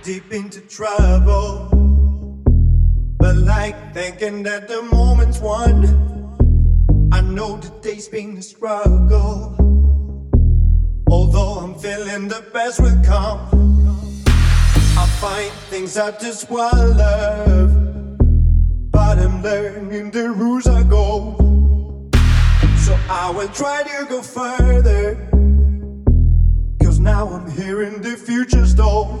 deep into trouble, but like thinking that the moment's won. I know today's been a struggle, although I'm feeling the best will come. I find things hard to swallow, but I'm learning the rules I go. So I will try to go further, 'cause now I'm hearing the future's door.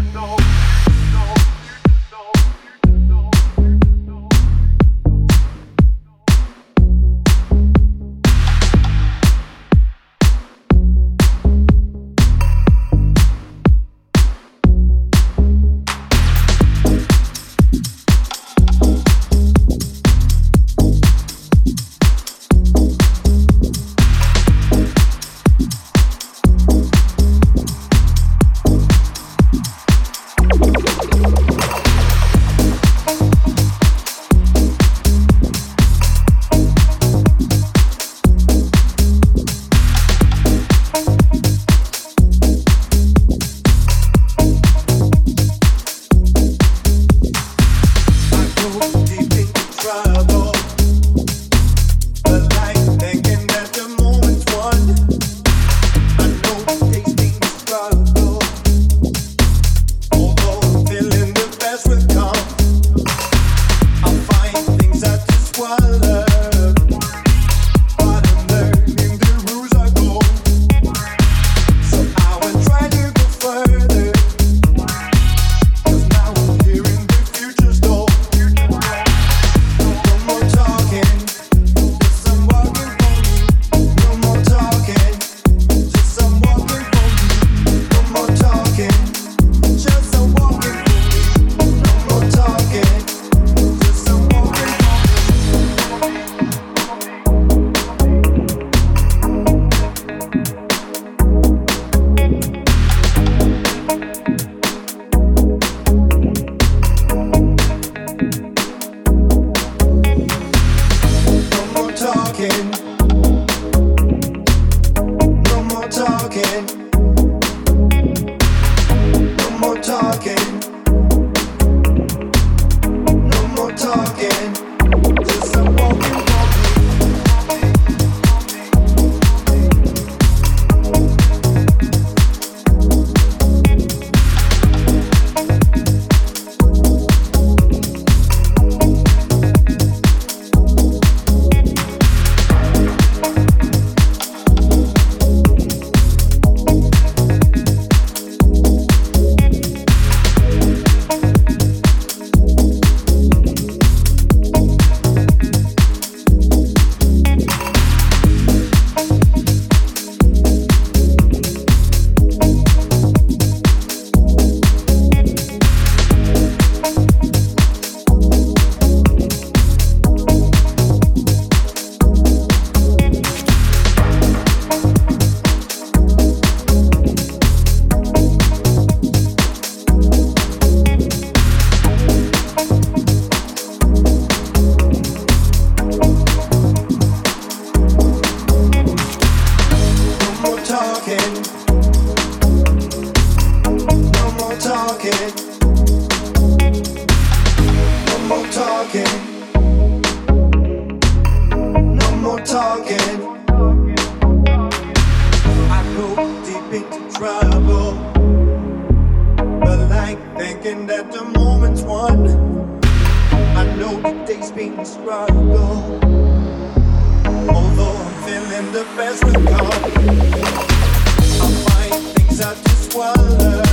Thinking that the moment's won. I know today's been a struggle, although I'm feeling the best will come. I find things hard to swallow.